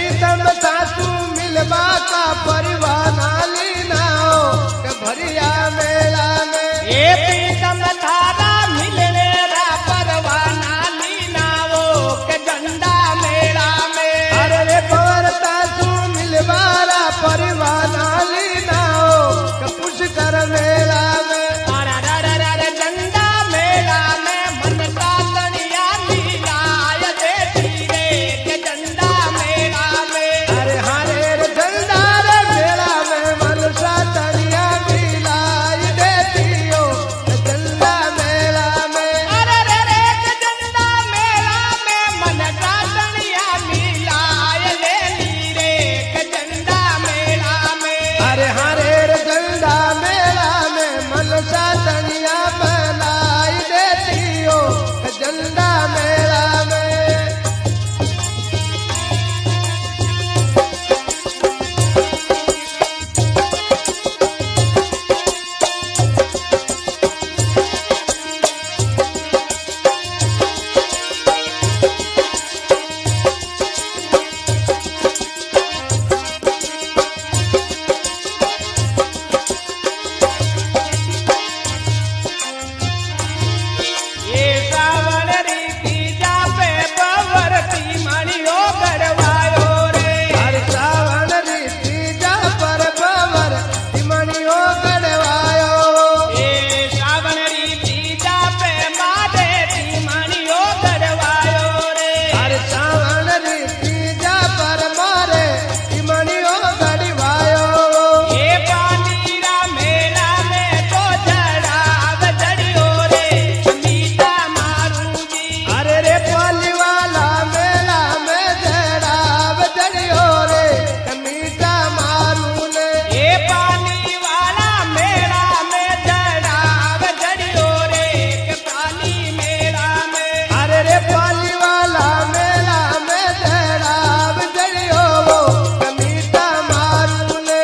प्रीतम सासू मिलवा का परिवाना लीना हो के भरिया मेला में ये प्रीतम थारा मिलने रा परवाना लीना वो के झंडा मेला में। अरे पवर सासू मिलवारा परिवाना लीना हो के पुष्कर मेला में अरे झंडा मेला में मन का तनिया लीलाय देती रे के झंडा मेला में। अरे हरे रे झंडा रे मेला में मनसा तनिया मिलाई देती हो झंडा मेला में। अरे रे के झंडा मेला में मन का तनिया लीलाय लेली रे के झंडा मेला में। अरे हरे रे झंडा मेला में मनसा तनिया बनाई देती हो झंडा मेला में। ये सावन रीति जापे बवरती मणियो गड़वायो रे। हर श्रावण रीति जा पर पवर तिमणियो गड़वायो। ये सावन रीति जापे मादे ती मणियो गड़वायो रे। हर श्रावण रीति जा पर मारे तिमणियो गड़वायो। ये पानीरा मेला में तो जड़ाव जड़ियो रे मीठा मारू जी। अरे रे पाली वाला मेला में जड़ाव जड़ियो रे मीठा मारू ने। ये पानी वाला मेला में जड़ाव जड़ियो रे के पानी मेला में। अरे रे पाली वाला मेला में जड़ाव जड़ियो मीठा मारू ने।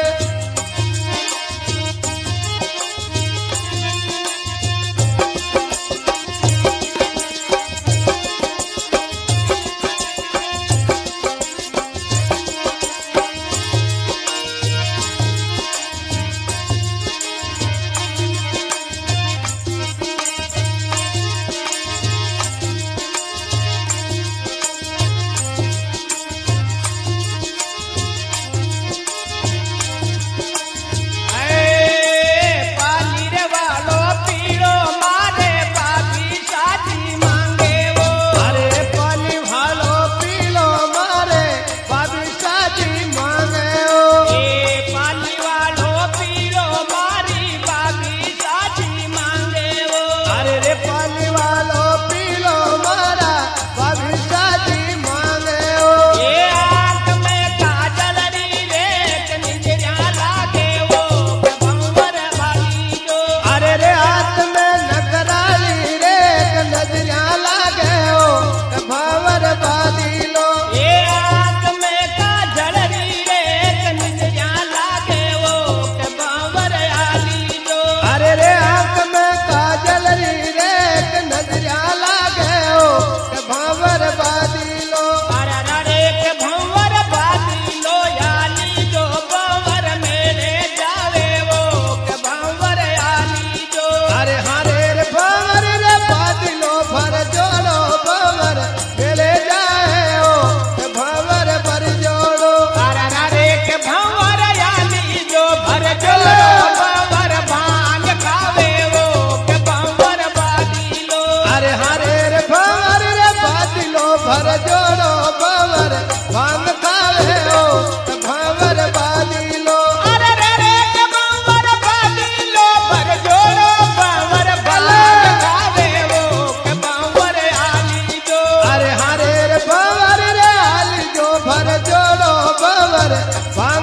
पानी रे वालो पीरो मारे बाबी शादी मांगे वो। अरे पाली भालो पीलो मारे बाबी शादी मांगे हो। ये पानी वालो पीरो मारी बाबी शादी मांगे वो। अरे रे पाली वालो पीलो मारा बाबी शादी मांगे हो। ये आंख में काजल री रे निजरा लागे वो के भंवर वाली जो। अरे रे हाथ में नकराली रे नजरिया लागे हो भावर बादी लो। ये आंख में काजल री रे निजरा लागे वो के भंवर वाली जो। अरे रे आंख में काजल री रे नजरिया लागे हो भावर बादी लो। अरे के भंवर बादी लो याली जो भंवर मेरे जावे वो के भंवर आली जो। अरे हरे रे भावर रे बादी लो भर जोड़ो भावर मेले जाए हो भावर भर जोड़ो। अरे के भंवर आली जो भर जोड़ो भंवर भांग खावे वो के भंवर बादी लो। अरे हरे रे भावर रे बादी लो भर जोड़ो भावर भांग खावे हो भावर बादी लो। अरे के भंवर बादी लो भर जोड़ो भंवर भांग खावे वो के भंवर आली जो। अरे हरे रे भावर रे हाल जो भर जोड़ो भावर भांग